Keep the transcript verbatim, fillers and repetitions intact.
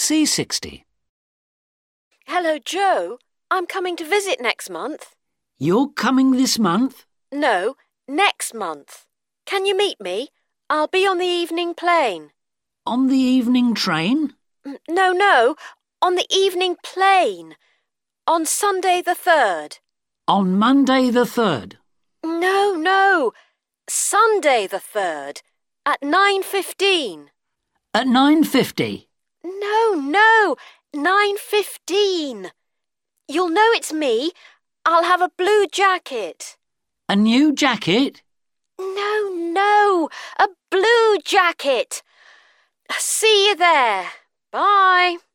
C sixty. Hello, Joe. I'm coming to visit next month. You're coming this month? No, next month. Can you meet me? I'll be on the evening plane. On the evening train? No, no, on the evening plane. On Sunday the third. On Monday the third? No, no, Sunday the third. At nine fifteen. At nine fifty? No, no, nine fifteen. You'll know it's me. I'll have a blue jacket. A new jacket? No, no, a blue jacket. See you there. Bye.